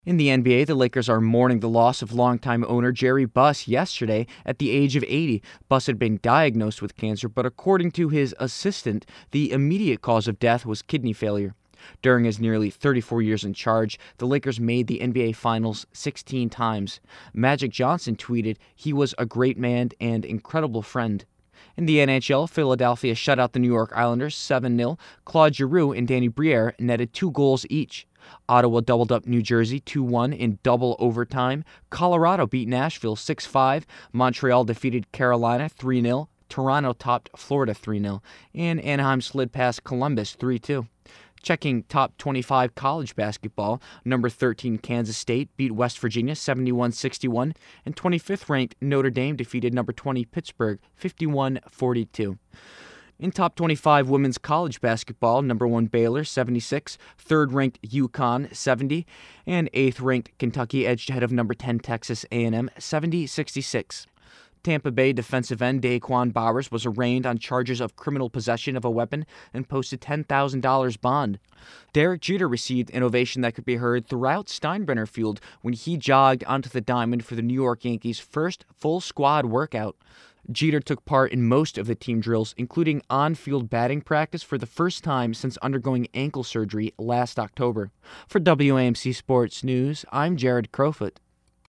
In the NBA, the Lakers are mourning the loss of longtime owner Jerry Buss yesterday at the age of 80. Buss had been diagnosed with cancer, but according to his assistant, the immediate cause of death was kidney failure. During his nearly 34 years in charge, the Lakers made the NBA Finals 16 times. Magic Johnson tweeted, "He was a great man and incredible friend." In the NHL, Philadelphia shut out the New York Islanders 7-0. Claude Giroux and Danny Briere netted 2 goals each. Ottawa doubled up New Jersey 2-1 in double overtime. Colorado beat Nashville 6-5. Montreal defeated Carolina 3-0. Toronto topped Florida 3-0. And Anaheim slid past Columbus 3-2. Checking top 25 college basketball, number 13 Kansas State beat West Virginia 71-61, and 25th-ranked Notre Dame defeated number 20 Pittsburgh 51-42. In top 25 women's college basketball, number 1 Baylor 76, 3rd-ranked UConn 70, and 8th-ranked Kentucky edged ahead of number 10 Texas A&M 70-66. Tampa Bay defensive end Daquan Bowers was arraigned on charges of criminal possession of a weapon and posted $10,000 bond. Derek Jeter received an ovation that could be heard throughout Steinbrenner Field when he jogged onto the diamond for the New York Yankees' first full squad workout. Jeter took part in most of the team drills, including on-field batting practice for the first time since undergoing ankle surgery last October. For WAMC Sports News, I'm Jared Crowfoot.